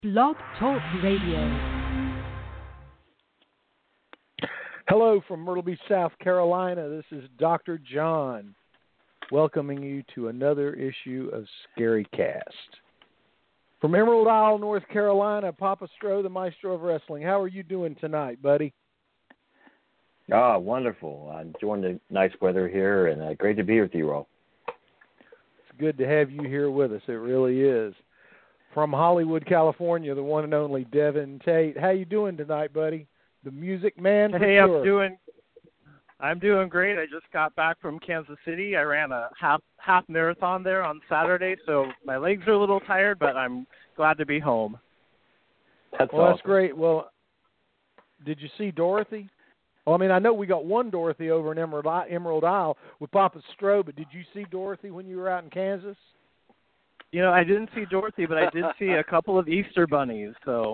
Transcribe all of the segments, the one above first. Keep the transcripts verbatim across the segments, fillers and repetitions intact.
Blog Talk Radio. Hello from Myrtle Beach, South Carolina. This is Doctor John, welcoming you to another issue of Scary Cast. From Emerald Isle, North Carolina, Papa Stro, the Maestro of Wrestling. How are you doing tonight, buddy? Ah, wonderful. I'm enjoying the nice weather here, and uh, great to be with you all. It's good to have you here with us. It really is. From Hollywood, California, the one and only Devin Tate. How you doing tonight, buddy? The Music Man. For hey, sure. I'm doing. I'm doing great. I just got back from Kansas City. I ran a half half marathon there on Saturday, so my legs are a little tired, but I'm glad to be home. That's well, awesome. That's great. Well, did you see Dorothy? Well, I mean, I know we got one Dorothy over in Emerald, Emerald Isle with Papa Stro, but did you see Dorothy when you were out in Kansas? You know, I didn't see Dorothy, but I did see a couple of Easter bunnies. So,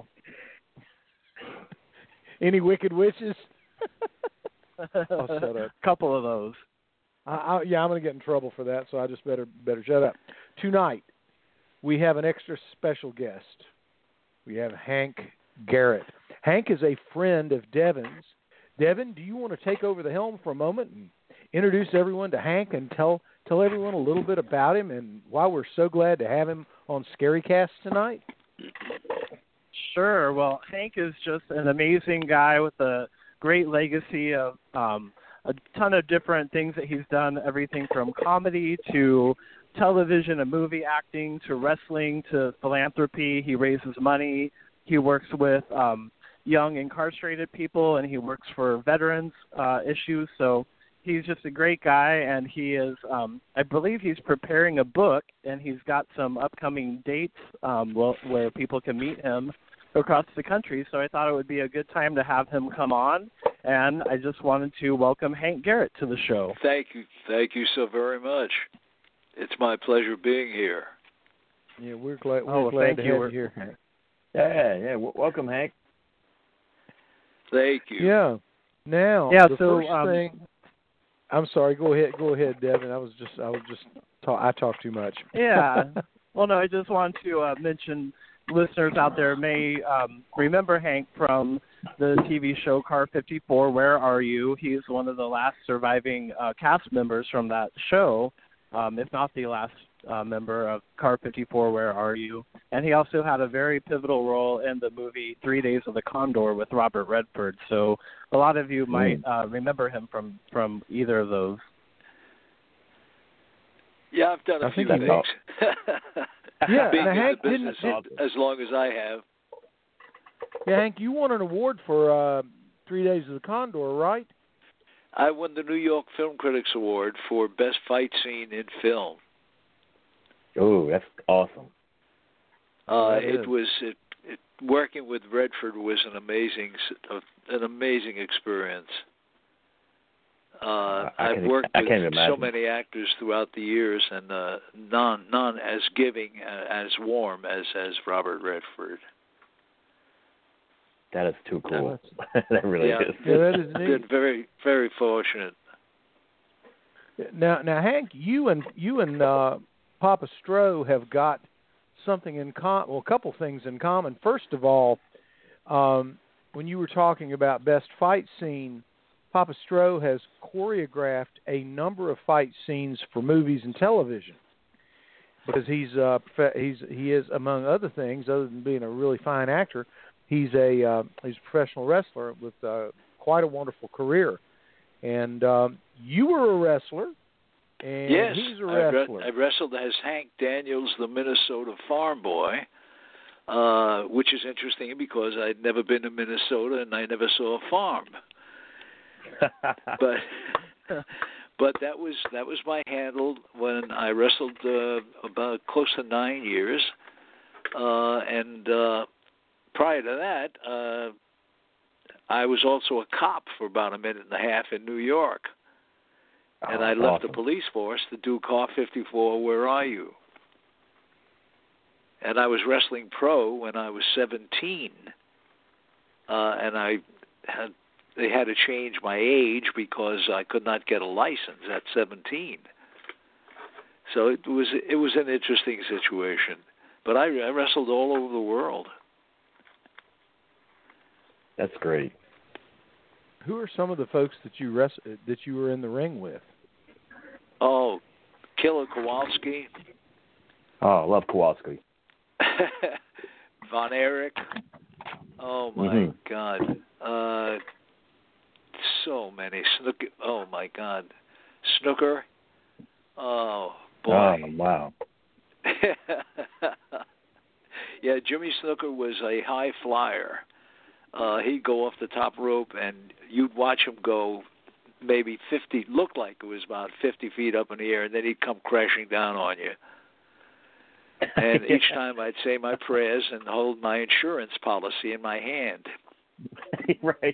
any wicked witches? I'll shut up. A couple of those. I, I, yeah, I'm going to get in trouble for that, so I just better better shut up. Tonight, we have an extra special guest. We have Hank Garrett. Hank is a friend of Devin's. Devin, do you want to take over the helm for a moment and introduce everyone to Hank and tell tell everyone a little bit about him and why we're so glad to have him on Scary Cast tonight? Sure. Well, Hank is just an amazing guy with a great legacy of um, a ton of different things that he's done, everything from comedy to television and movie acting to wrestling to philanthropy. He raises money. He works with um, young incarcerated people, and he works for veterans uh, issues. So he's just a great guy, and he is, um, I believe he's preparing a book, and he's got some upcoming dates um, where people can meet him across the country. So I thought it would be a good time to have him come on, and I just wanted to welcome Hank Garrett to the show. Thank you. Thank you so very much. It's my pleasure being here. Yeah, we're glad, we're oh, well, glad to you. have you here, Hank. Yeah, yeah. W- welcome, Hank. Thank you. Yeah. Now, yeah, the so, first um, thing. I'm sorry. Go ahead. Go ahead, Devin. I was just. I was just. Talk, I talk too much. Yeah. Well, no, I just want to uh, mention listeners out there may um, remember Hank from the T V show Car fifty-four, Where Are You? He's one of the last surviving uh, cast members from that show, um, if not the last uh, member of Car fifty-four, Where Are You? And he also had a very pivotal role in the movie Three Days of the Condor with Robert Redford. So a lot of you might uh, remember him from, from either of those. Yeah, I've done a I few think things. Yeah, Being now, in Hank the didn't, business did, as long as I have. Yeah, Hank, you won an award for uh, Three Days of the Condor, right? I won the New York Film Critics Award for Best Fight Scene in Film. Oh, that's awesome. Uh, That it is. was it, it, working with Redford was an amazing s- an amazing experience. Uh, I I've can- worked I with can't so imagine. many actors throughout the years, and uh, none none as giving, uh, as warm as as Robert Redford. That is too cool. that really Yeah. is. Yeah, that is I've neat. been very very fortunate. Now, now, Hank, you and you and uh, Papa Stro have got something in common. Well, a couple things in common. First of all, um, when you were talking about best fight scene, Papa Stro has choreographed a number of fight scenes for movies and television because he's uh, prof- he's he is, among other things, other than being a really fine actor, he's a uh, he's a professional wrestler with uh, quite a wonderful career. And um, you were a wrestler, and yes, he's a I, re- wrestler. I wrestled as Hank Daniels, the Minnesota farm boy, uh, which is interesting because I'd never been to Minnesota and I never saw a farm. but but that was that was my handle when I wrestled uh, about close to nine years, uh, and uh, prior to that, uh, I was also a cop for about a minute and a half in New York, and Oh, I left awesome. the police force to do Car fifty-four. Where Are You? And I was wrestling pro when I was seventeen, uh, and I had. They had to change my age because I could not get a license at seventeen. So it was it was an interesting situation. But I, I wrestled all over the world. That's great. Who are some of the folks that you rest, that you were in the ring with? Oh, Killer Kowalski. Oh, I love Kowalski. Von Erich. Oh my mm-hmm. God. Uh, so many. Snooker. Oh my God. Snooker. Oh boy. Oh wow. Yeah, Jimmy Snooker was a high flyer. Uh, he'd go off the top rope, and you'd watch him go maybe fifty, looked like it was about fifty feet up in the air, and then he'd come crashing down on you. And each time I'd say my prayers and hold my insurance policy in my hand. Right.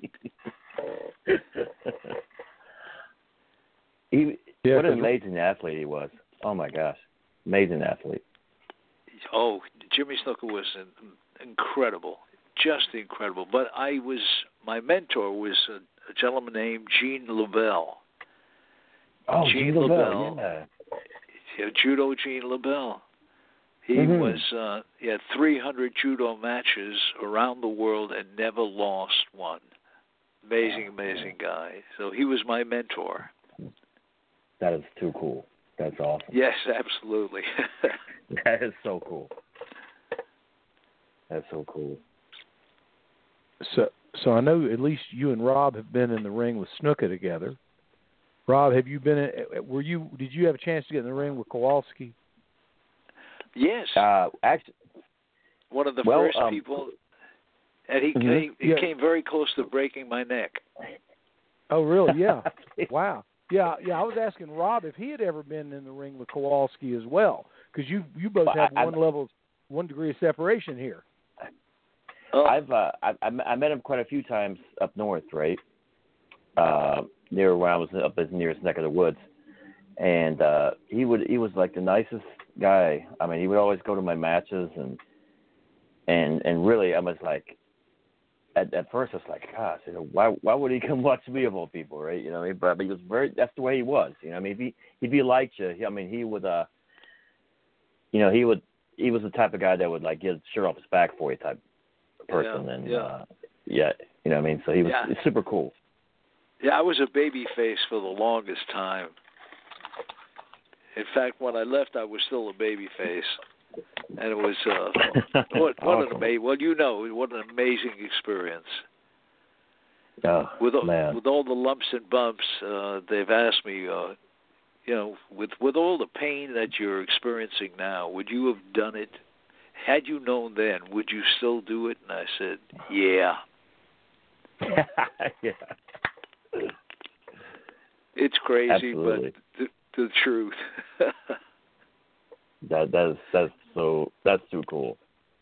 he, yeah, what an amazing athlete he was. Oh, my gosh. Amazing athlete. Oh, Jimmy Snooker was incredible. Just incredible. But I was, my mentor was a, a gentleman named Gene LaBelle. Oh, Gene, Gene LaBelle, LaBelle. yeah. Yeah, Judo Gene LaBelle. He mm-hmm. was, uh, he had three hundred judo matches around the world and never lost one. Amazing, amazing guy. So he was my mentor. That is too cool. That's awesome. Yes, absolutely. That is so cool. That's so cool. So, so I know at least you and Rob have been in the ring with Snuka together. Rob, have you been? In, were you? Did you have a chance to get in the ring with Kowalski? Yes. Uh, actually, one of the well, first um, people, and he mm-hmm. came, he yeah. came very close to breaking my neck. Oh, really? Yeah. Wow. Yeah, yeah. I was asking Rob if he had ever been in the ring with Kowalski as well, because you you both well, have I, one I, level, one degree of separation here. Oh. I've uh, I, I met him quite a few times up north, right? Uh, near where I was up as near his neck of the woods, and uh, he would he was like the nicest guy. I mean, he would always go to my matches, and and and really, I was like, at at first, I was like, gosh, you know, why why would he come watch me of all people, right? You know, what I mean? But, but he was very. That's the way he was. You know, I mean, if he he'd be like you. I mean, he would, uh, you know, he would. He was the type of guy that would like get his shirt off his back for you type person, Yeah, and yeah. Uh, yeah, you know what I mean. So he was Yeah. super cool. Yeah, I was a baby face for the longest time. In fact, when I left, I was still a baby face, and it was uh, what, what awesome. an amazing. Well, you know, what an amazing experience. Oh, with all, man. with all the lumps and bumps, uh, they've asked me, uh, you know, with with all the pain that you're experiencing now, would you have done it? Had you known then, would you still do it? And I said, yeah. Yeah. It's crazy, Absolutely. but the, the truth. that that is that's so that's too cool.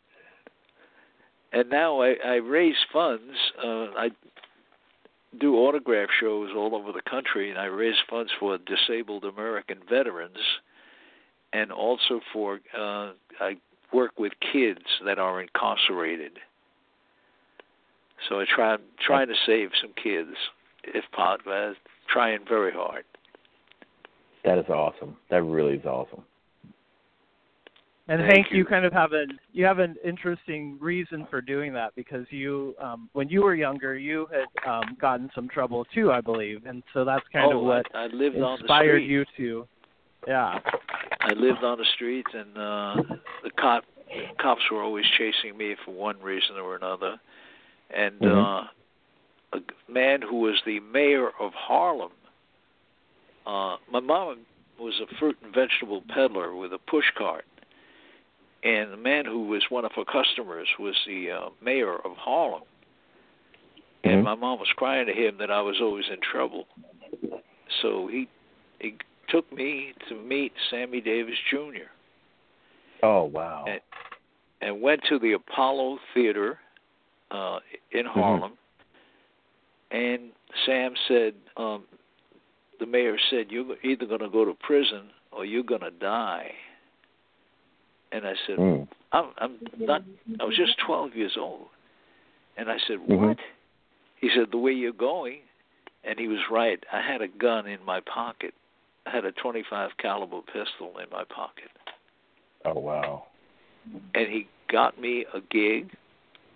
And now I, I raise funds. Uh, I do autograph shows all over the country, and I raise funds for disabled American veterans, and also for uh, I work with kids that are incarcerated. So I try I'm trying to save some kids, if possible. I'm trying very hard. That is awesome. That really is awesome. And Thank Hank, you. you. kind of have an you have an interesting reason for doing that, because you, um, when you were younger, you had um, gotten some trouble too, I believe, and so that's kind oh, of what I, I lived on the inspired street. you to, yeah. I lived on the street, and uh, the cop cops were always chasing me for one reason or another. And mm-hmm. uh, a man who was the mayor of Harlem, uh, my mom was a fruit and vegetable peddler with a push cart. And the man who was one of her customers was the uh, mayor of Harlem. Mm-hmm. And my mom was crying to him that I was always in trouble. So he he took me to meet Sammy Davis Junior Oh, wow. And, and went to the Apollo Theater uh, in Harlem. Mm-hmm. And Sam said, um, the mayor said, you're either going to go to prison or you're going to die. And I said, mm. I'm, I'm not, I was just twelve years old. And I said, what? Mm-hmm. He said, the way you're going. And he was right. I had a gun in my pocket. I had a twenty-five caliber pistol in my pocket. Oh, wow. And he got me a gig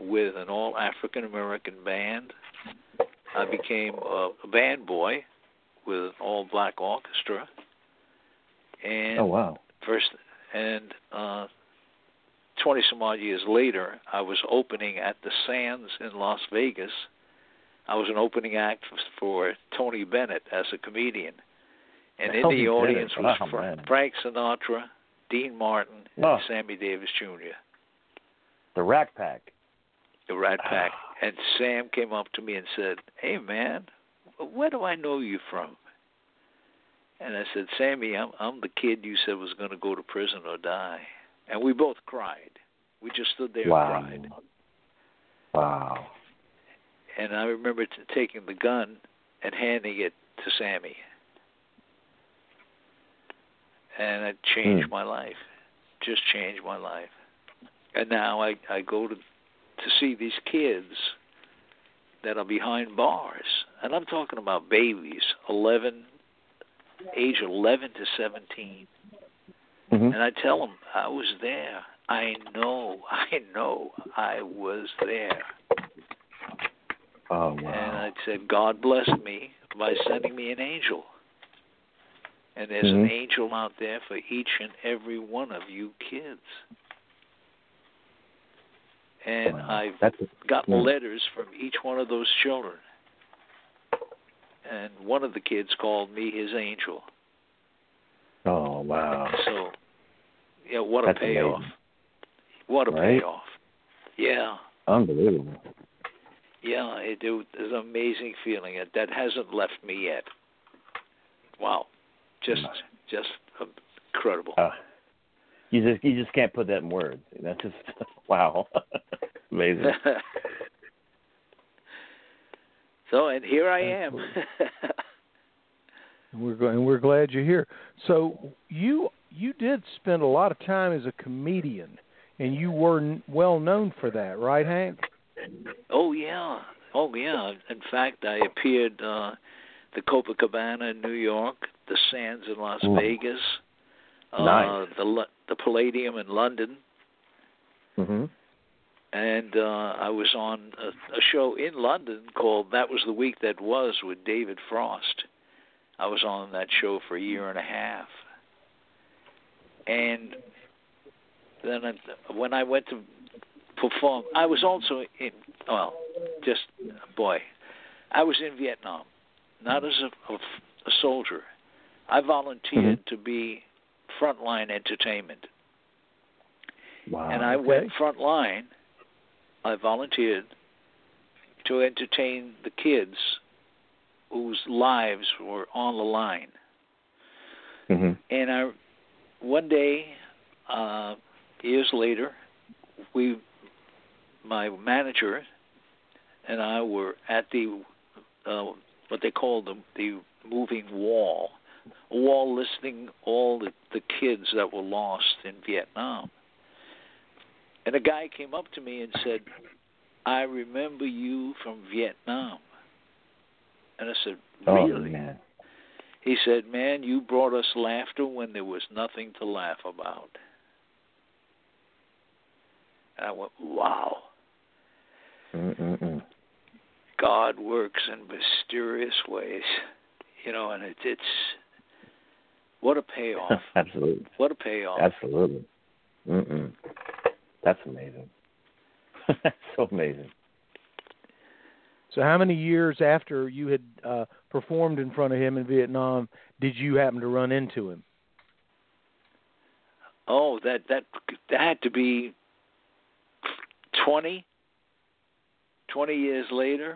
with an all African American band. I became a, a band boy with an all black orchestra. And oh wow! First, and uh, twenty some odd years later, I was opening at the Sands in Las Vegas. I was an opening act for Tony Bennett as a comedian, and in Tony the audience Bennett. was Oh, Fra- man. Frank Sinatra, Dean Martin, and Oh. Sammy Davis Junior The Rat Pack. The Rat Pack. And Sam came up to me and said, "Hey, man, where do I know you from?" And I said, "Sammy, I'm I'm the kid you said was going to go to prison or die." And we both cried. We just stood there Wow. and cried. Wow. And I remember t- taking the gun and handing it to Sammy. And it changed Hmm. my life. Just changed my life. And now I, I go to to see these kids that are behind bars. And I'm talking about babies, eleven, age eleven to seventeen. Mm-hmm. And I tell them, I was there. I know, I know I was there. Oh And wow. I said, God blessed me by sending me an angel. And there's Mhm. an angel out there for each and every one of you kids. And Wow. I've That's a, gotten mm. letters from each one of those children. And one of the kids called me his angel. Oh wow. So, yeah, what a That's payoff. amazing. What a Right? payoff. Yeah. Unbelievable. Yeah, it, it was an amazing feeling. It, that hasn't left me yet. Wow. Just just incredible. Uh, you just you just can't put that in words. That's just wow. Amazing. So, and here I am. And we're going, and we're glad you're here. So you you did spend a lot of time as a comedian, and you were n- well known for that, right, Hank? Oh yeah, oh yeah. In fact, I appeared uh, the Copacabana in New York, the Sands in Las Ooh. Vegas, uh, Nice. the Lo- the Palladium in London, Mhm. and uh, I was on a, a show in London called "That Was the Week That Was" with David Frost. I was on that show for a year and a half, and then I, when I went to perform, I was also in. Well, just boy, I was in Vietnam, not as a, a, a soldier. I volunteered Mhm. to be frontline entertainment, Wow. and I okay. went frontline. I volunteered to entertain the kids whose lives were on the line. Mhm. And I, one day, uh, years later, we, my manager and I were at the, uh, what they call the the moving wall, a wall listing all the, the kids that were lost in Vietnam. And a guy came up to me and said, "I remember you from Vietnam." And I said, "Really?" Oh man. He said, "Man, you brought us laughter when there was nothing to laugh about." And I went, wow. Mm-mm-mm. God works in mysterious ways. You know, and it, it's, what a payoff. Absolutely. What a payoff. Absolutely. Mm-mm. That's amazing. That's so amazing. So how many years after you had uh, performed in front of him in Vietnam did you happen to run into him? Oh, that, that, that had to be twenty, twenty years later.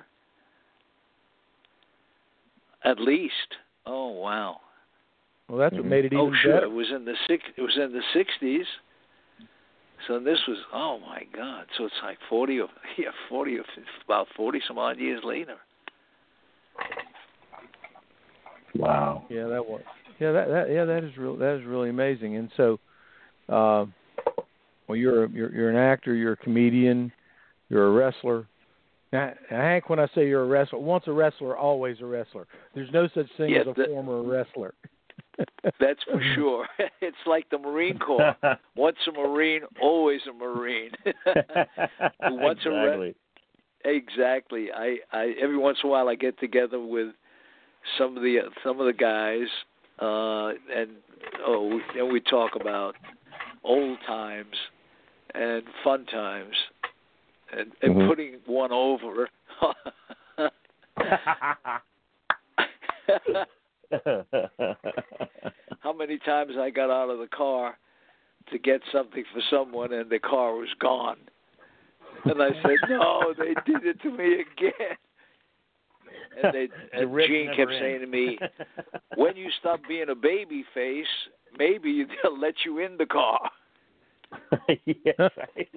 At least. Oh, wow. Well, that's Mhm. what made it even Oh, sure. better. It was in the six. It was in the sixties. So this was. Oh my God. So it's like forty or yeah, forty or about forty some odd years later. Wow. Yeah, that was. Yeah, that, that yeah that is real. That is really amazing. And so, uh, well, you're a, you're you're an actor. You're a comedian. You're a wrestler. Now, Hank, when I say you're a wrestler, once a wrestler, always a wrestler. There's no such thing Yes, as a that- former wrestler. That's for sure. It's like the Marine Corps. Once a Marine, always a Marine. Once exactly. A re- exactly. I, I every once in a while I get together with some of the some of the guys, uh, and oh, and we talk about old times and fun times, and, and mm-hmm. putting one over. How many times I got out of the car to get something for someone and the car was gone. And I said, no, they did it to me again. And, they, and Gene kept in. saying to me, when you stop being a baby face, maybe they'll let you in the car. Yeah, right.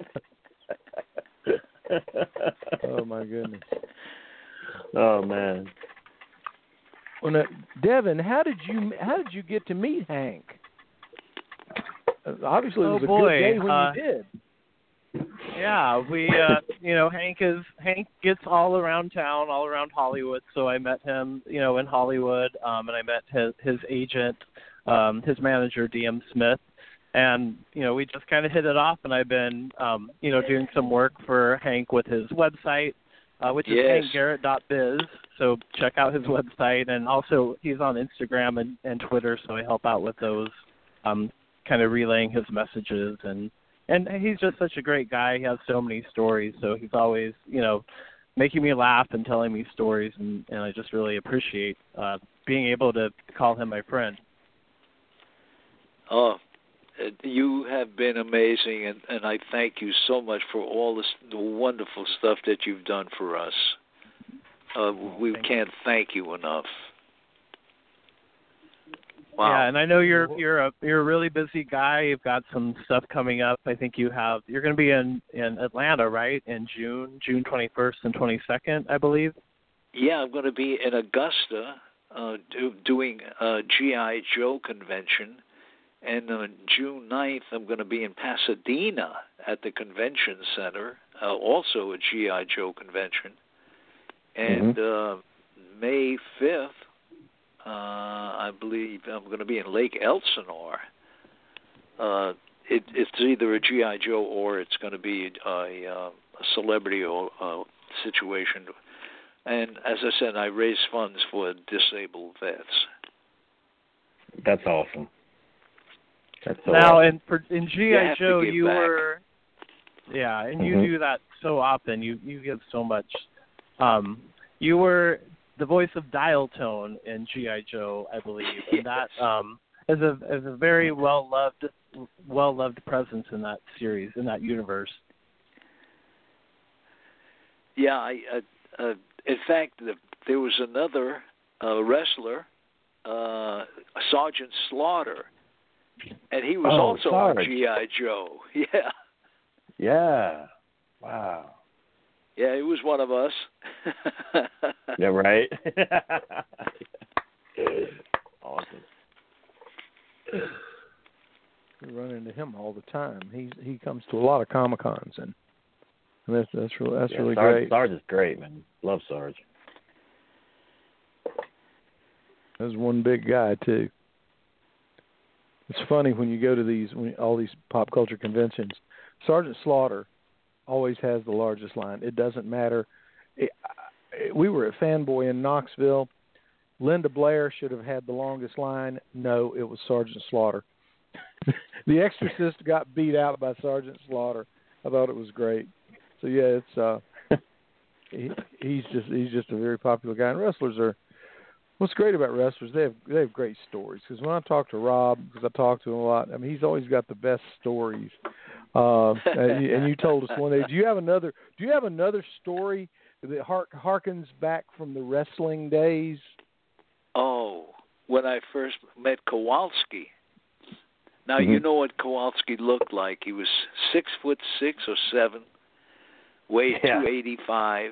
Oh, my goodness. Oh, man. Well, now, Devin, how did you how did you get to meet Hank? Uh, obviously, it was oh, a boy. good day when uh, you did. Yeah, we, uh, you know, Hank is Hank gets all around town, all around Hollywood. So I met him, you know, in Hollywood, um, and I met his his agent, um, his manager, D M Smith, and you know, we just kind of hit it off. And I've been, um, you know, doing some work for Hank with his website, uh, which is yes. hank garrett dot biz. So check out his website, and also he's on Instagram and, and Twitter. So I help out with those, um, kind of relaying his messages and. And he's just such a great guy. He has so many stories, so he's always, you know, making me laugh and telling me stories, and, and I just really appreciate uh, being able to call him my friend. Oh, you have been amazing, and, and I thank you so much for all this, the wonderful stuff that you've done for us. Uh, we thank can't you. thank you enough. Wow. Yeah, and I know you're you're a you're a really busy guy. You've got some stuff coming up. I think you have. You're going to be in, in Atlanta, right? In June, June twenty-first and twenty-second, I believe. Yeah, I'm going to be in Augusta, uh, do, doing a G I Joe convention, and on June ninth, I'm going to be in Pasadena at the convention center, uh, also a G I Joe convention, and mm-hmm. uh, May fifth. Uh, I believe I'm going to be in Lake Elsinore. Uh, it, it's either a G I Joe or it's going to be a, a, a celebrity or uh, situation. And as I said, I raise funds for disabled vets. That's awesome. That's so now, awesome. in for, in G I Joe, you back. were, yeah, and mm-hmm. you do that so often. You you give so much. Um, you were the voice of Dial Tone in G I Joe, I believe, and that um, is a is a very well loved well loved presence in that series, in that universe. Yeah, I, uh, uh, in fact, the, there was another uh, wrestler, uh, Sergeant Slaughter, and he was oh, also Sarge. on G I Joe. Yeah. Yeah. Wow. Yeah, he was one of us. Yeah, right. Awesome. We run into him all the time. He's he comes to a lot of Comic Cons, and that's that's really that's yeah, really Sarge, great. Sarge is great, man. Love Sarge. There's one big guy too. It's funny when you go to these when, all these pop culture conventions. Sergeant Slaughter always has the largest line. It doesn't matter. It, it, we were at Fanboy in Knoxville. Linda Blair should have had the longest line. No, it was Sergeant Slaughter. The Exorcist got beat out by Sergeant Slaughter. I thought it was great. So yeah, it's uh, he, he's just he's just a very popular guy. And wrestlers are. What's great about wrestlers? They have they have great stories. Because when I talk to Rob, because I talk to him a lot, I mean he's always got the best stories. Uh, and, you, and you told us one day. Do you have another? Do you have another story that hark, harkens back from the wrestling days? Oh, when I first met Kowalski. Now mm-hmm. you know what Kowalski looked like. He was six foot six or seven, weighed yeah. two eighty five.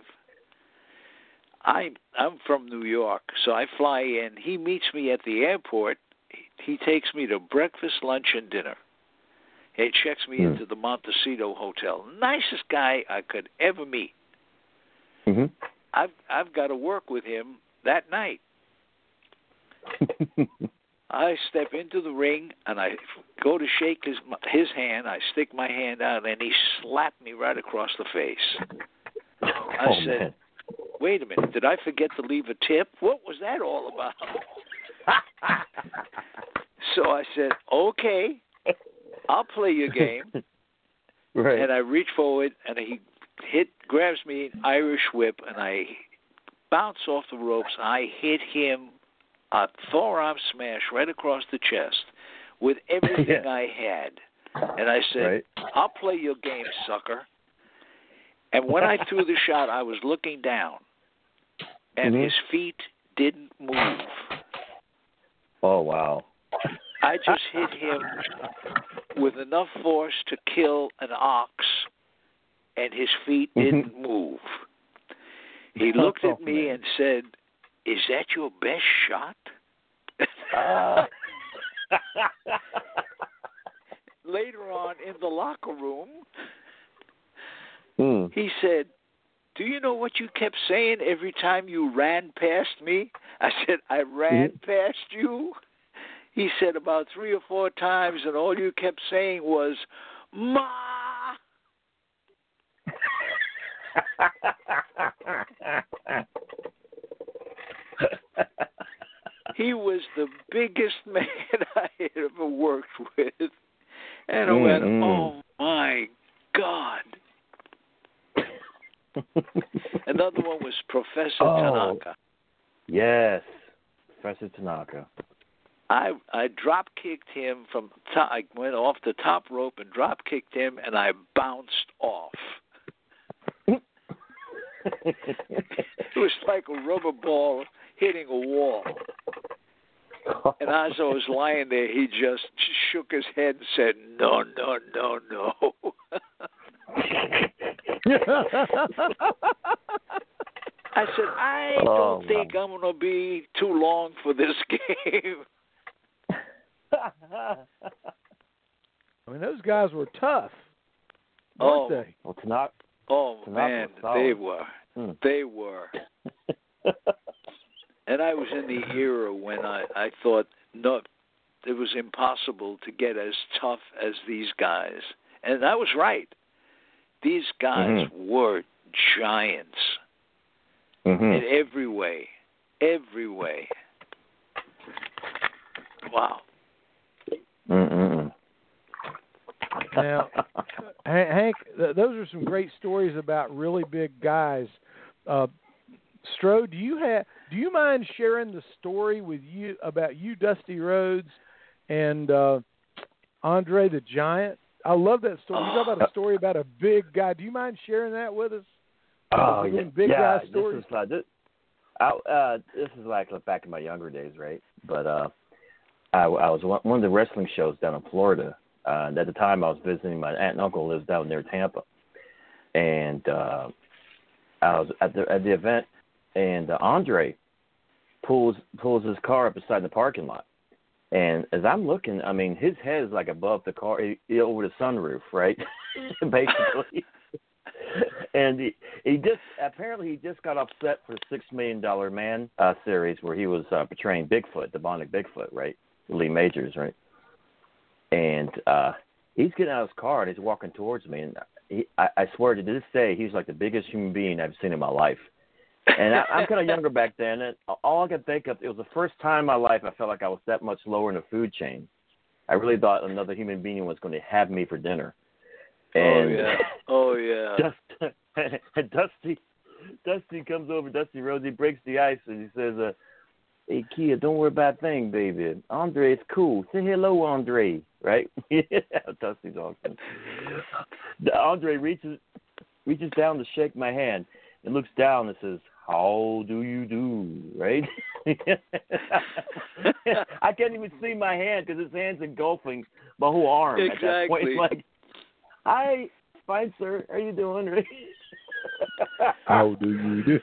I I'm from New York, so I fly in. He meets me at the airport. He takes me to breakfast, lunch, and dinner. He checks me mm. into the Montecito Hotel. Nicest guy I could ever meet. Mm-hmm. I've I've got to work with him that night. I step into the ring, and I go to shake his his hand. I stick my hand out, and he slapped me right across the face. I oh, said, man. wait a minute, did I forget to leave a tip? What was that all about? So I said, okay, I'll play your game. Right. And I reach forward, and he hit, grabs me, an Irish whip, and I bounce off the ropes. I hit him a forearm smash right across the chest with everything Yeah. I had. And I said, Right. I'll play your game, sucker. And when I threw the shot, I was looking down, and Mhm. his feet didn't move. Oh, wow. I just hit him with enough force to kill an ox, and his feet didn't move. He looked at Oh, me man. and said, is that your best shot? Uh. Later on in the locker room, Hmm. he said, do you know what you kept saying every time you ran past me? I said, I ran Mhm. past you? He said about three or four times, and all you kept saying was, Ma! He was the biggest man I had ever worked with. And I Mm, went, mm. oh, my God. Another one was Professor Oh. Tanaka. Yes. Professor Tanaka. I I drop kicked him from top. I went off the top rope and drop kicked him, and I bounced off. It was like a rubber ball hitting a wall. And as I was lying there, he just shook his head and said, "No, no, no, no." I said, I Oh, don't wow. think I'm going to be too long for this game. I mean, those guys were tough, Oh. weren't they? Well, Tanaka. Oh, Tanaka man, was solid. they were. Hmm. They were. And I was in the era when I, I thought, no, it was impossible to get as tough as these guys. And I was right. These guys Mhm. were giants Mm-hmm. in every way. Every way. Wow. Mm-mm. Now, Ha- Hank, th- those are some great stories about really big guys. Uh, Stro, do you have? Do you mind sharing the story with you about you, Dusty Rhodes, and uh, Andre the Giant? I love that story. You talk about a story about a big guy. Do you mind sharing that with us? Oh, Doing yeah. big yeah, guy stories. This is like this. I, uh, this is like back in my younger days, right? But uh, I, I was one, one of the wrestling shows down in Florida. Uh, and at the time, I was visiting my aunt and uncle lives down near Tampa, and uh, I was at the at the event, and uh, Andre pulls pulls his car up beside the parking lot, and as I'm looking, I mean, his head is like above the car, he, he, over the sunroof, right? Basically. And he, he just apparently he just got upset for the Six Million Dollar Man uh, series where he was uh, portraying Bigfoot, the Bionic Bigfoot, right? Lee Majors, right? And uh, he's getting out of his car and he's walking towards me, and he, I, I swear to this day, he's like the biggest human being I've seen in my life. And I, I'm kind of younger back then, and all I could think of, it was the first time in my life I felt like I was that much lower in the food chain. I really thought another human being was going to have me for dinner. And oh yeah, oh yeah. Dust, and Dusty, Dusty comes over. Dusty Rhodes, he breaks the ice and he says, uh, "Hey kid, don't worry about a thing, baby. Andre, it's cool. Say hello, Andre." Right? Dusty's awesome. Andre reaches reaches down to shake my hand and looks down and says, "How do you do?" Right? I can't even see my hand because his hand's engulfing my whole arm Exactly. at that point. It's like, "Hi, fine, sir. How you doing?" How do you do?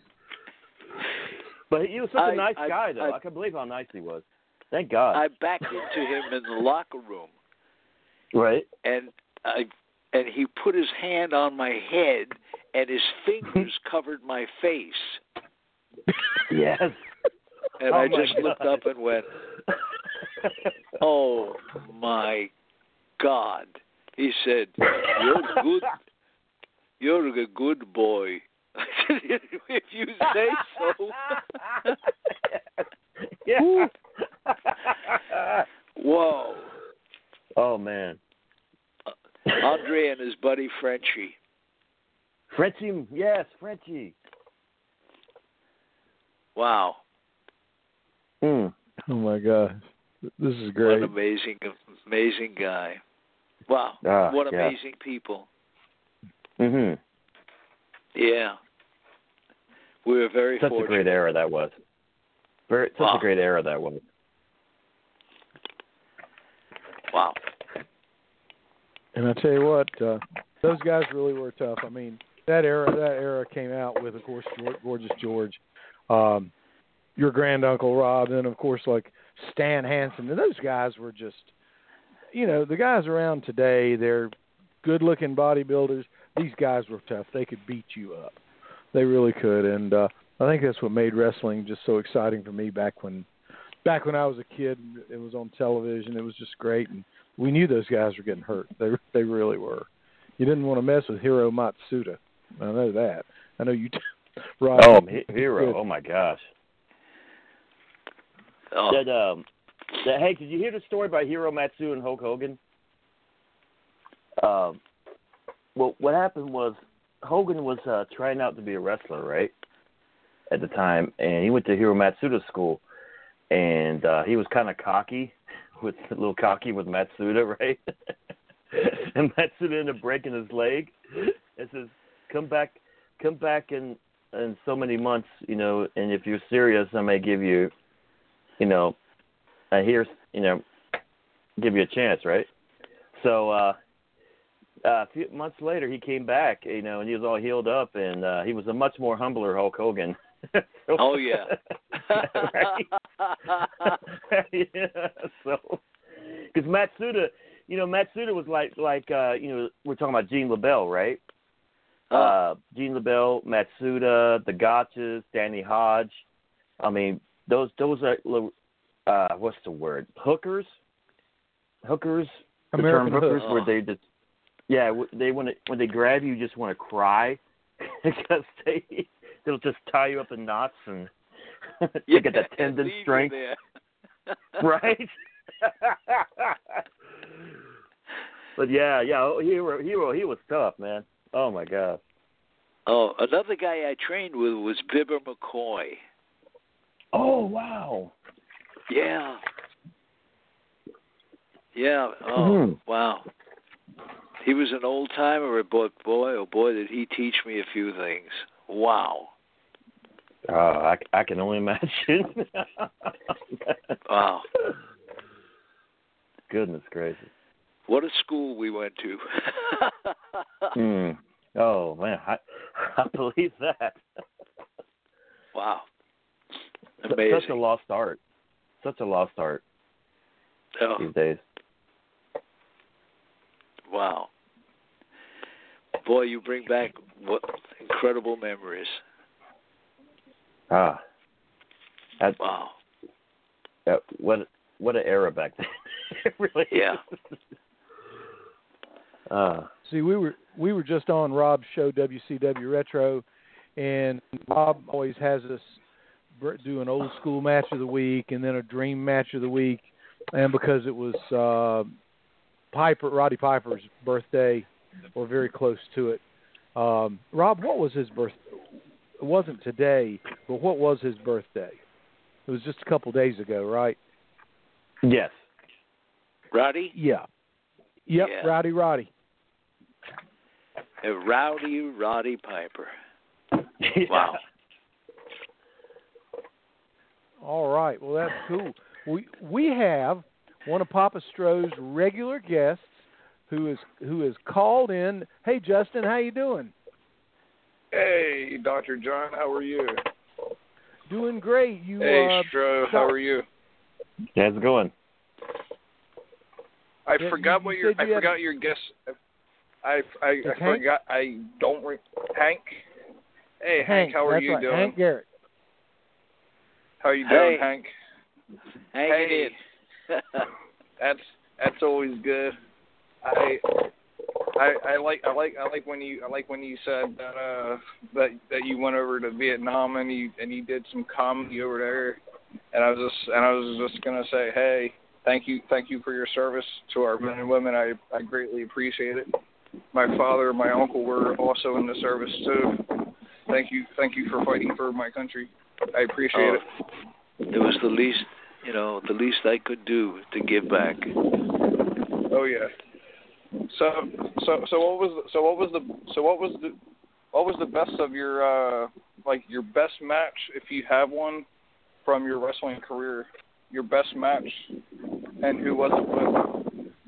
But he was such I, a nice I, guy, though. I, I, I can't believe how nice he was. Thank God. I backed into him in the locker room, right? and I and he put his hand on my head, and his fingers covered my face. Yes. And Oh I my just God. looked up and went, Oh my God! He said, "You're good. You're a good boy." I said, "If you say so." Yeah. Whoa. Oh man. Uh, Andre and his buddy Frenchie. Frenchie, yes, Frenchie. Wow. Mm. Oh my gosh, this is great. What an amazing, amazing guy. Wow. Ah, what yeah. amazing people. Mhm. Yeah. We were very Such fortunate. a great era that was. Very, such Wow. a great era that was. Wow. And I tell you what, uh, those guys really were tough. I mean, that era that era came out with, of course, George, Gorgeous George, um, your granduncle Rob, and of course, like Stan Hansen. And those guys were just, you know, the guys around today. They're good-looking bodybuilders. These guys were tough. They could beat you up. They really could. And uh, I think that's what made wrestling just so exciting for me back when, back when I was a kid. It was on television. It was just great, and we knew those guys were getting hurt. They they really were. You didn't want to mess with Hiro Matsuda. I know that. I know you, t- Rob. Oh, Hero! Good. Oh my gosh. Oh. That, um, that, hey, did you hear the story about Hiro Matsu and Hulk Hogan? Um, well, what happened was Hogan was uh, trying out to be a wrestler, right, at the time, and he went to Hiro Matsuda's school, and uh, he was kind of cocky, with a little cocky with Matsuda, right? And Matsuda ended up breaking his leg, and says, "Come back, come back in in so many months, you know, and if you're serious, I may give you." You know, uh, here's, you know, give you a chance, right? So uh, uh, a few months later, he came back, you know, and he was all healed up, and uh, he was a much more humbler Hulk Hogan. so, Oh, yeah. yeah, so, because Matsuda, you know, Matsuda was like, like uh, you know, we're talking about Gene LaBelle, right? Oh. Uh, Gene LaBelle, Matsuda, the Gotchas, Danny Hodge. I mean, Those those are uh, what's the word? Hookers, hookers. The American term hookers, hook. where they just yeah they want to when they grab you, you just want to cry because they they'll just tie you up in knots and you get that tendon leave you strength, there. right? But yeah, yeah, hero, hero, he was tough, man. Oh my God. Oh, another guy I trained with was Bibber McCoy. Oh wow. Yeah. Yeah. Oh, Mm-hmm. wow. He was an old timer, but boy, oh boy, did he teach me a few things. Wow. Uh, I, I can only imagine. Wow. Goodness gracious. What a school we went to. mm. Oh man, I, I believe that. Wow. Amazing. Such a lost art. Such a lost art Oh, these days. wow. Boy, you bring back what incredible memories. Ah. That, Wow. that, what what an era back then. It really Yeah. is. Uh, See, we were we were just on Rob's show, W C W Retro, and Rob always has us do an old school match of the week and then a dream match of the week. And because it was uh, Piper, Roddy Piper's birthday, or very close to it. Um, Rob, what was his birthday? It wasn't today, but what was his birthday? It was just a couple days ago, right? yes. Roddy? Yeah. Yep, Yeah. Rowdy Roddy. A Rowdy Roddy Piper. Yeah. Wow. All right. Well, that's cool. We we have one of Papa Stroh's regular guests who is who is called in. Hey, Justin, how you doing? Hey, Doctor John, how are you? Doing great. You Hey, uh, Stro, how are you? How's it going? I Yeah, forgot you- what you your said I you had- forgot your guess. I I, It's I Hank? forgot. I don't. Re- Hank. Hey, Hank, Hank, how are that's you right, doing? Hank Garrett. How you Hey. doing, Hank? Hang hey, it in. That's that's always good. I, I I like I like I like when you I like when you said that uh that that you went over to Vietnam and you and you did some comedy over there, and I was just and I was just gonna say, hey, thank you thank you for your service to our men and women. I I greatly appreciate it. My father and my uncle were also in the service too. Thank you thank you for fighting for my country. I appreciate oh, it. It was the least, you know, the least I could do to give back. Oh yeah. So so so what was the, so what was the so what was the what was the best of your uh like your best match, if you have one, from your wrestling career? Your best match, and who was it with?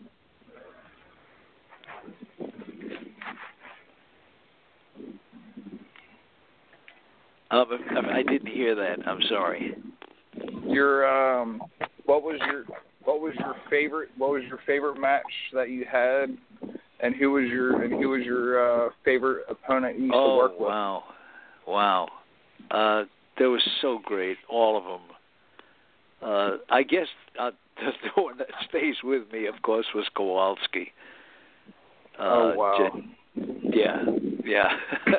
Um, I didn't hear that. I'm sorry. Your um, what was your what was your favorite what was your favorite match that you had, and who was your and who was your uh, favorite opponent you used oh, to work with? wow, wow. Uh, they were so great, all of them. Uh, I guess uh, the one that stays with me, of course, was Kowalski. Uh, oh wow. J- yeah, yeah.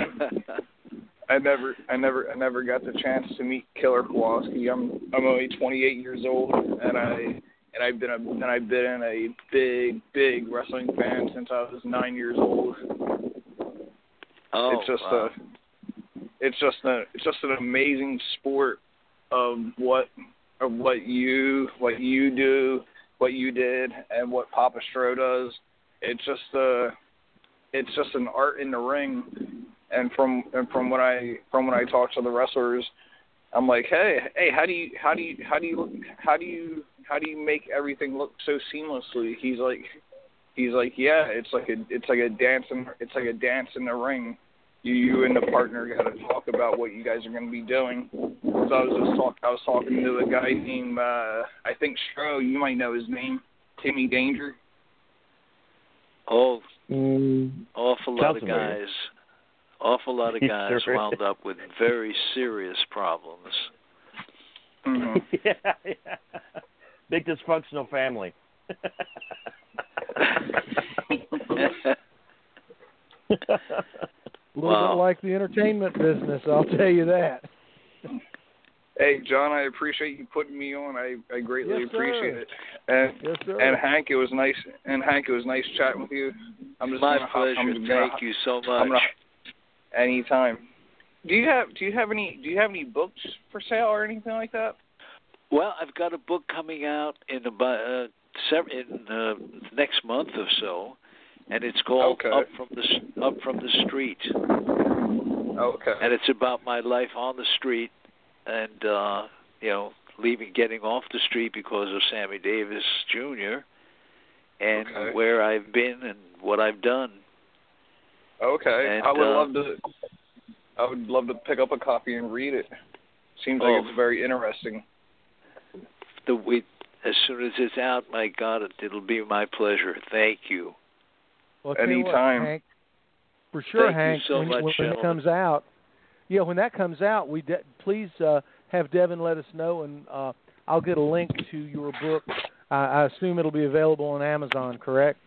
I never, I never, I never got the chance to meet Killer Kowalski. I'm, I'm only twenty-eight years old, and I, and I've been a, and I've been a big, big wrestling fan since I was nine years old. Oh, it's just wow. a, it's just a, it's just an amazing sport of what, of what you, what you do, what you did, and what Papa Stro does. It's just a, it's just an art in the ring. And from and from when I from when I talk to the wrestlers, I'm like, hey, hey, how do you how do you how do you how do you how do you make everything look so seamlessly? He's like, he's like, yeah, it's like a it's like a dance in it's like a dance in the ring. You you and the partner got to talk about what you guys are going to be doing. So I was just talk I was talking to a guy named uh, I think Stro. You might know his name, Timmy Danger. Oh, mm, awful lot of guys. Awful lot of guys sure. wound up with very serious problems. Mm-hmm. yeah, yeah. Big dysfunctional family. A little Wow. bit like the entertainment business, I'll tell you that. Hey, John, I appreciate you putting me on. I, I greatly Yes, appreciate sir. it. And Yes, sir. and Hank, it was nice. And Hank, it was nice chatting with you. I'm just My gonna pleasure. Hop, I'm gonna, Thank you so much. I'm gonna, anytime. Do you have Do you have any Do you have any books for sale or anything like that? Well, I've got a book coming out in about uh, sev- in uh, next month or so, and it's called Okay. Up from the Up from the Street. Okay. And it's about my life on the street, and uh, you know, leaving, getting off the street because of Sammy Davis Junior, and Okay. where I've been and what I've done. Okay. And, I would uh, love to. I would love to pick up a copy and read it. Seems like Oh. it's very interesting. The we, as soon as it's out, my God, it, it'll be my pleasure. Thank you. Well, I'll tell you what, Anytime. Hank, for sure, Thank you Hank. so when, much, when it gentlemen. comes out, yeah, when that comes out, we de- please uh, have Devin let us know, and uh, I'll get a link to your book. Uh, I assume it'll be available on Amazon, correct?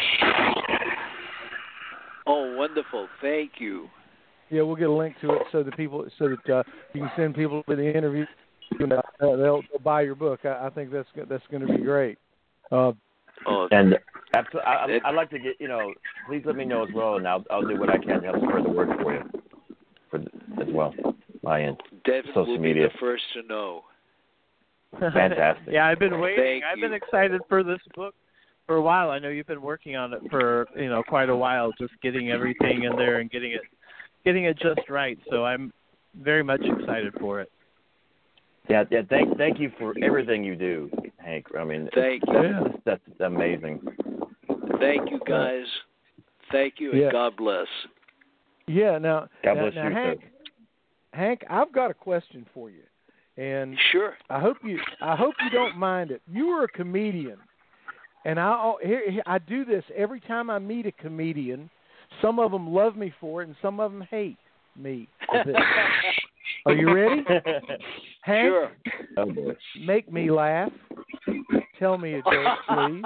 Oh, wonderful! Thank you. Yeah, we'll get a link to it so that people, so that uh, you can send people to the interview, and uh, they'll, they'll buy your book. I, I think that's that's going to be great. Uh, Oh, And absolutely, I, I'd like to get, you know, please let me know as well, and I'll, I'll do what I can to help spread the word for you for, as well. My end. Devin social will media. be the first to know. Fantastic. Yeah, I've been waiting. Thank I've you. been excited for this book for a while. I know you've been working on it for, you know, quite a while, just getting everything in there and getting it getting it just right. So I'm very much excited for it. Yeah, yeah. Thank, thank you for everything you do, Hank. I mean, Thank that's, you. that's, that's amazing. Thank you, guys. Thank you, and Yeah. God bless. yeah. Now, God now, bless now you, Hank, sir. Hank, I've got a question for you, and Sure. I hope you I hope you don't mind it. You were a comedian, and I here, here, I do this every time I meet a comedian. Some of them love me for it, and some of them hate me for this. Are you ready? Hank, Sure. Oh, boy. make me laugh. Tell me a joke, please.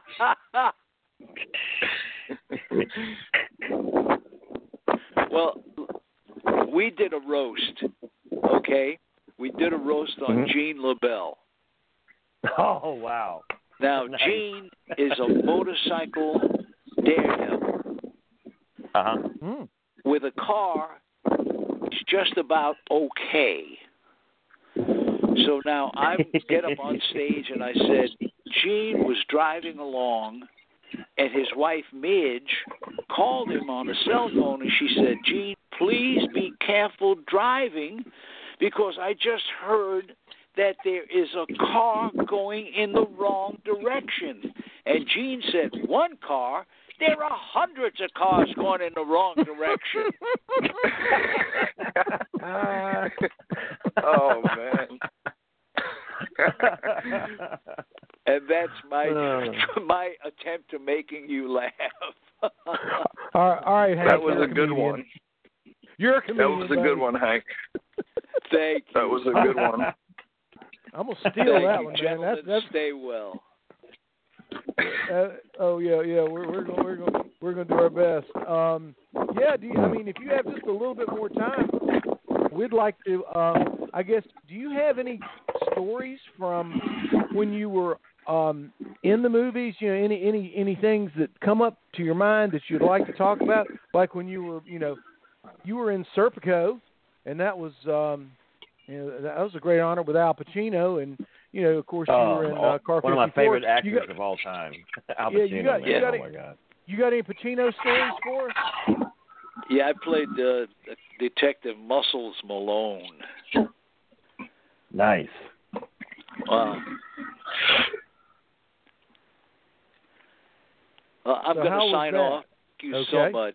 Well, we did a roast, okay? We did a roast on Mm-hmm. Gene LaBelle. Oh, wow. Now, Nice. Gene is a motorcycle daredevil. Uh-huh. Mm. With a car, he's just about okay. So now I get up on stage and I said, Gene was driving along, and his wife, Midge, called him on the cell phone, and she said, Gene, please be careful driving, because I just heard that there is a car going in the wrong direction. And Gene said, one car? There are hundreds of cars going in the wrong direction. Oh, man. And that's my Uh. my attempt to making you laugh. All right, all right, Hank, That was you're a good comedian. one. You're a That comedian. was a buddy. good one, Hank. Thank you. That was a good one. I'm gonna steal Thank that you, one, man. gentlemen. That's that's. Stay well. Uh, oh yeah, yeah. We're we're gonna we're gonna we're gonna do our best. Um, yeah. Do you, I mean, if you have just a little bit more time, we'd like to. Um, I guess. Do you have any stories from when you were um, in the movies? You know, any any any things that come up to your mind that you'd like to talk about? Like when you were, you know, you were in Serpico, and that was, um, you know, that was a great honor with Al Pacino, and you know, of course, you Oh, were in oh, uh, Car one of my fifty-four. favorite You actors got- of all time. Al Yeah, Pacino, you got- man. you got oh, it. my God. You got any Pacino stories for us? Yeah, I played uh, Detective Muscles Malone. Nice. Wow. Uh, I'm So going how to was sign that? off. Thank you so Okay. much.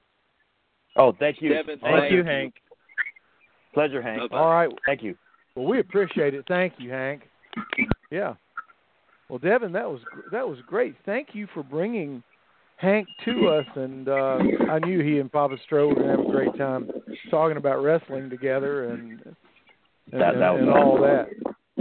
Oh, thank you. Devin, Thank Thank you, you. Hank. Pleasure, Hank. Bye-bye. All right. Thank you. Well, we appreciate it. Thank you, Hank. Yeah. Well, Devin, that was that was great. Thank you for bringing Hank to us, and uh, I knew he and Papa Stroh were going to have a great time talking about wrestling together and and, That- that was and fun. all that.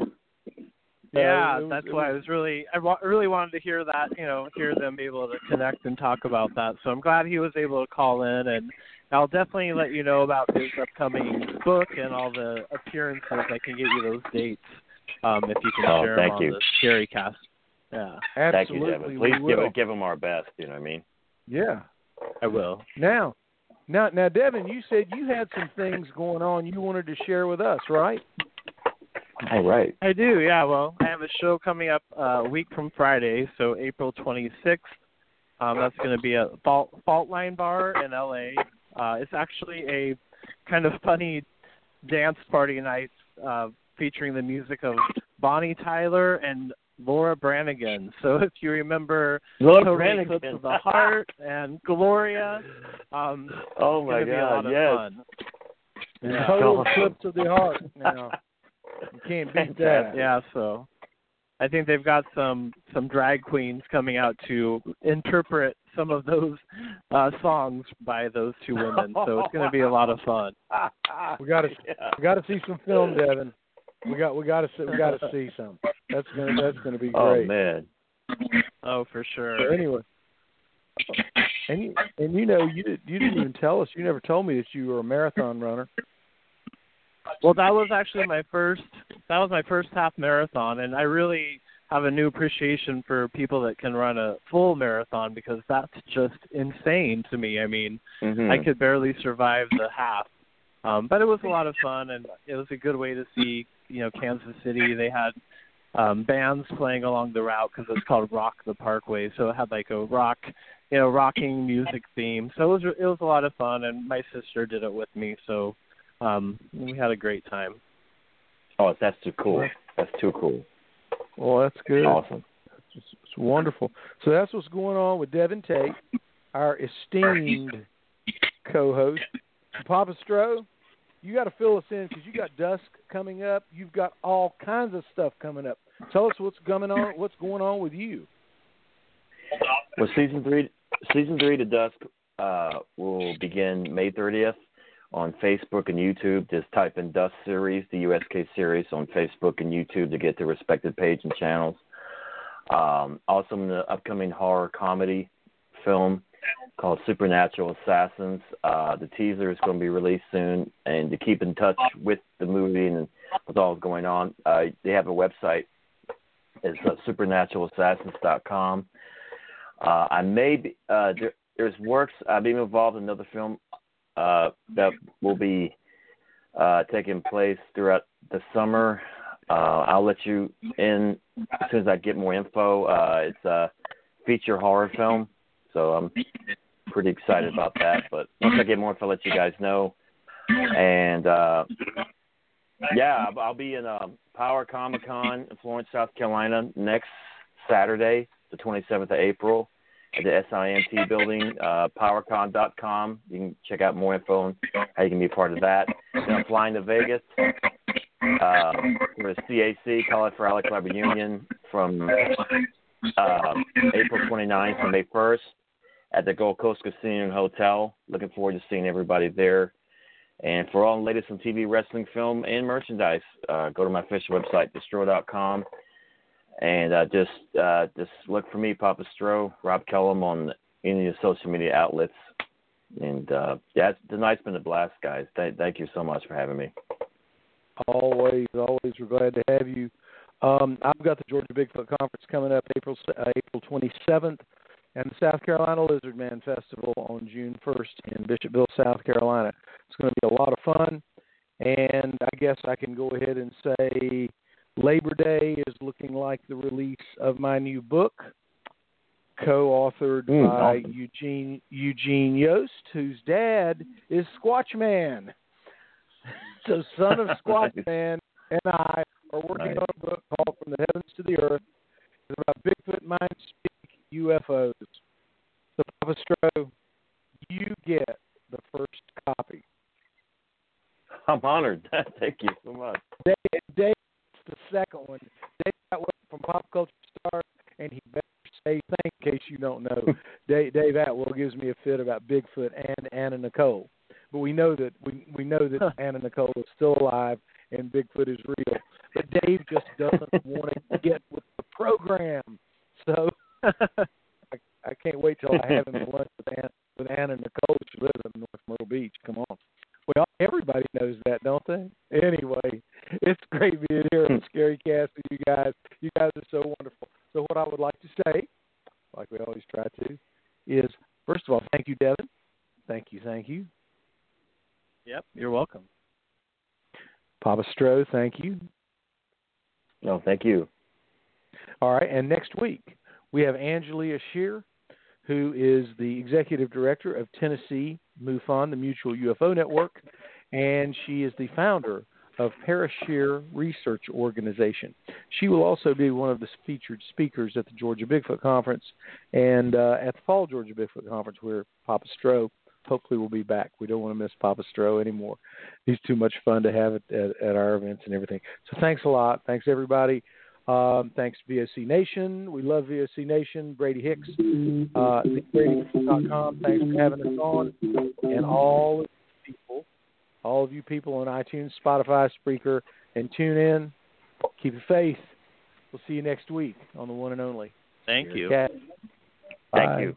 Yeah, it was- that's it why I was- was really, I wa- really wanted to hear that, you know, hear them be able to connect and talk about that. So I'm glad he was able to call in, and I'll definitely let you know about his upcoming book and all the appearances. I can get you those dates um, if you can Oh, share thank them on you. the Scary Cast. Yeah, Thank you, Absolutely, Devin. we Please will. give it, give them our best. You know what I mean? Yeah. I will. Now, now, now, Devin, you said you had some things going on you wanted to share with us, right? All right. I do, yeah. Well, I have a show coming up uh, a week from Friday, so April twenty-sixth. Um, that's going to be at Fault, Fault Line Bar in L A. Uh, it's actually a kind of funny dance party night uh, featuring the music of Bonnie Tyler and Laura Branigan. So if you remember Laura Total Branigan. Eclipse of the Heart and Gloria, um, Oh, it's my going to be a lot God. of Yes. fun. Yeah. Total Awesome. eclipse of the heart. Now, you can't beat that. Yeah, so I think they've got some some drag queens coming out to interpret some of those uh, songs by those two women. So it's going to be a lot of fun. We got to Yeah. we got to see some film, Devin. We got we got to see, we got to see some. That's gonna that's gonna be Oh, great. man. Oh, for So sure. anyway, and you and you know you did, you didn't even tell us. You never told me that you were a marathon runner. Well, that was actually my first. That was my first half marathon, and I really have a new appreciation for people that can run a full marathon because that's just insane to me. I mean, Mhm. I could barely survive the half, um, but it was a lot of fun, and it was a good way to see, you know, Kansas City. They had um, bands playing along the route because it's called Rock the Parkway, so it had like a rock, you know, rocking music theme. So it was it was a lot of fun, and my sister did it with me, so um, we had a great time. Oh, that's too cool. That's too cool. Well, that's good. Awesome. It's, it's wonderful. So that's what's going on with Devin Tate, our esteemed co-host. Papa Stroh, you got to fill us in because you got Dusk coming up. You've got all kinds of stuff coming up. Tell us what's coming on. What's going on with you? Well, season three, season three to Dusk uh, will begin May thirtieth on Facebook and YouTube. Just type in Dusk Series, the U S K series, on Facebook and YouTube to get the respective page and channels. Um, also in the upcoming horror comedy film called Supernatural Assassins. Uh, the teaser is going to be released soon, and to keep in touch with the movie and what's all going on, uh, they have a website. It's uh, supernatural assassins dot com. Uh, I may be, uh, there, there's works, I've been involved in another film uh, that will be uh, taking place throughout the summer. Uh, I'll let you in as soon as I get more info. Uh, it's a feature horror film, so I'm pretty excited about that. But once I get more info, I'll let you guys know. And, uh, yeah, I'll, I'll be in uh, Power Comic-Con in Florence, South Carolina next Saturday, the twenty-seventh of April, at the S I N T building, uh, power con dot com. You can check out more info on how you can be a part of that. Then I'm flying to Vegas uh, for the C A C, College for Allied Club reunion, from uh, April twenty-ninth to May first at the Gold Coast Casino and Hotel. Looking forward to seeing everybody there. And for all the latest on T V, wrestling, film, and merchandise, uh, go to my official website, distro dot com. And uh, just uh, just look for me, Papa Stro, Rob Kellum, on any of the social media outlets. And uh, yeah, tonight's been a blast, guys. Th- thank you so much for having me. Always, always, we're glad to have you. Um, I've got the Georgia Bigfoot Conference coming up April uh, April twenty-seventh, and the South Carolina Lizard Man Festival on June first in Bishopville, South Carolina. It's going to be a lot of fun, and I guess I can go ahead and say Labor Day is looking like the release of my new book, co-authored mm, by awesome. Eugene Eugene Yost, whose dad is Squatch Man. So son of Squatch Man and I are working nice. on a book called From the Heavens to the Earth. It's about Bigfoot, mind speak, U F Os. So Papa Stro, you get the first copy. I'm honored. Thank you so much. Dave, Dave the second one. Dave got one from Pop Culture Star, and he better say thank in case you don't know. Dave, Dave Atwell gives me a fit about Bigfoot and Anna Nicole, but we know that we we know that Anna Nicole is still alive and Bigfoot is real. But Dave just doesn't want to get with the program, so I, I can't wait till I have him at lunch with Anna, with Anna Nicole. She lives in North Myrtle Beach. Come on. Well, everybody knows that, don't they? Anyway, it's great being here on Scary Cast with you guys. You guys are so wonderful. So what I would like to say, like we always try to, is, first of all, thank you, Devin. Thank you, thank you. Yep, you're welcome. Papa Stro, thank you. No, thank you. All right, and next week we have Angelia Shear, who is the executive director of Tennessee MUFON, the Mutual U F O Network, and she is the founder of Parashare Research Organization. She will also be one of the featured speakers at the Georgia Bigfoot Conference and uh, at the Fall Georgia Bigfoot Conference, where Papa Stro hopefully will be back. We don't want to miss Papa Stro anymore. He's too much fun to have at, at, at our events and everything. So thanks a lot. Thanks, everybody. Um, thanks, V O C Nation. We love V O C Nation. Brady Hicks, uh, brady hicks dot com. Thanks for having us on. And all of you people, all of you people on iTunes, Spotify, Spreaker, and TuneIn, keep the faith. We'll see you next week on the one and only. Thank you. Cat. Thank Bye. you.